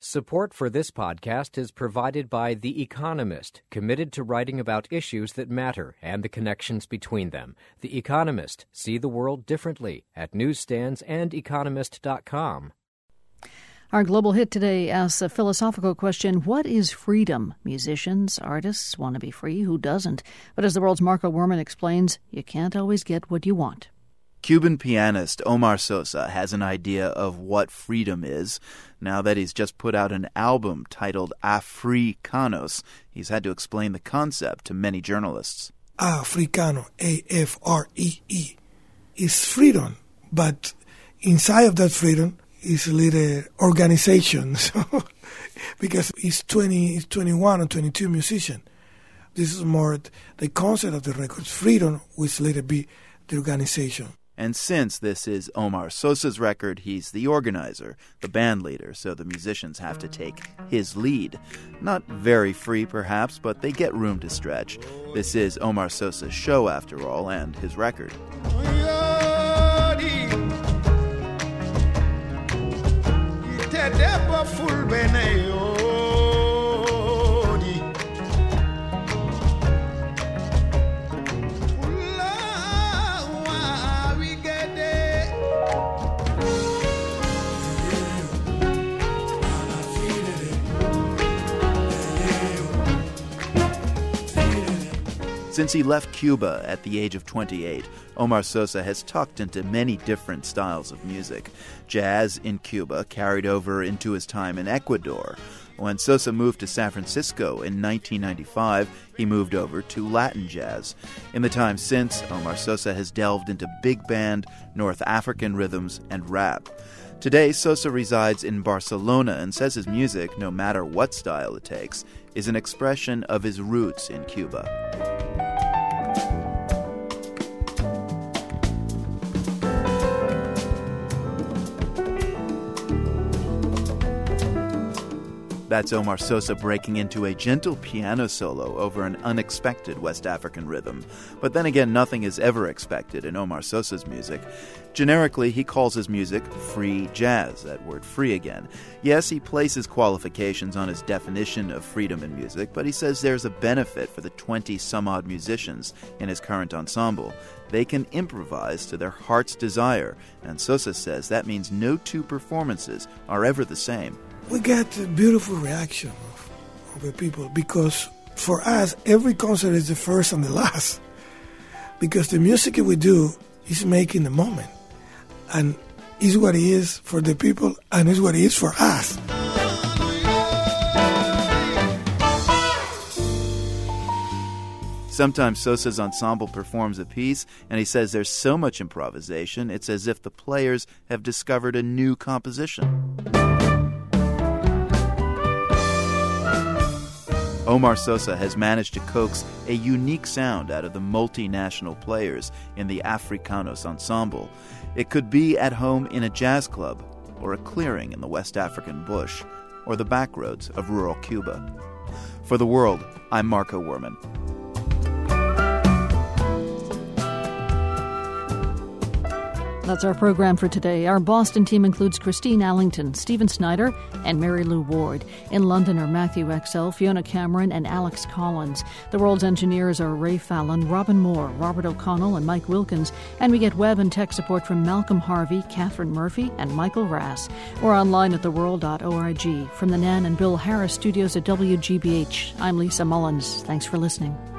Support for this podcast is provided by The Economist, committed to writing about issues that matter and the connections between them. The Economist. See the world differently at newsstands and economist.com. Our global hit today asks a philosophical question: what is freedom? Musicians, artists want to be free. Who doesn't? But as the world's Marco Werman explains, you can't always get what you want. Cuban pianist Omar Sosa has an idea of what freedom is. Now that he's just put out an album titled Africanos, he's had to explain the concept to many journalists. Africano, A-F-R-E-E, is freedom, but inside of that freedom is a little organization, because it's 21 or 22 musicians. This is more the concept of the record. Freedom, which later be the organization. And since this is Omar Sosa's record, he's the organizer, the band leader, so the musicians have to take his lead. Not very free, perhaps, but they get room to stretch. This is Omar Sosa's show, after all, and his record. Since he left Cuba at the age of 28, Omar Sosa has tucked into many different styles of music. Jazz in Cuba carried over into his time in Ecuador. When Sosa moved to San Francisco in 1995, he moved over to Latin jazz. In the time since, Omar Sosa has delved into big band, North African rhythms, and rap. Today, Sosa resides in Barcelona and says his music, no matter what style it takes, is an expression of his roots in Cuba. That's Omar Sosa breaking into a gentle piano solo over an unexpected West African rhythm. But then again, nothing is ever expected in Omar Sosa's music. Generically, he calls his music free jazz, that word free again. Yes, he places qualifications on his definition of freedom in music, but he says there's a benefit for the 20-some-odd musicians in his current ensemble. They can improvise to their heart's desire, and Sosa says that means no two performances are ever the same. We get a beautiful reaction of the people, because for us, every concert is the first and the last. Because the music we do is making the moment. And is what it is for the people, and is what it is for us. Sometimes Sosa's ensemble performs a piece, and he says there's so much improvisation, it's as if the players have discovered a new composition. Omar Sosa has managed to coax a unique sound out of the multinational players in the Africanos ensemble. It could be at home in a jazz club, or a clearing in the West African bush, or the backroads of rural Cuba. For The World, I'm Marco Werman. That's our program for today. Our Boston team includes Christine Allington, Stephen Snyder, and Mary Lou Ward. In London are Matthew Excel, Fiona Cameron, and Alex Collins. The world's engineers are Ray Fallon, Robin Moore, Robert O'Connell, and Mike Wilkins. And we get web and tech support from Malcolm Harvey, Catherine Murphy, and Michael Rass. We're online at theworld.org. From the Nan and Bill Harris studios at WGBH, I'm Lisa Mullins. Thanks for listening.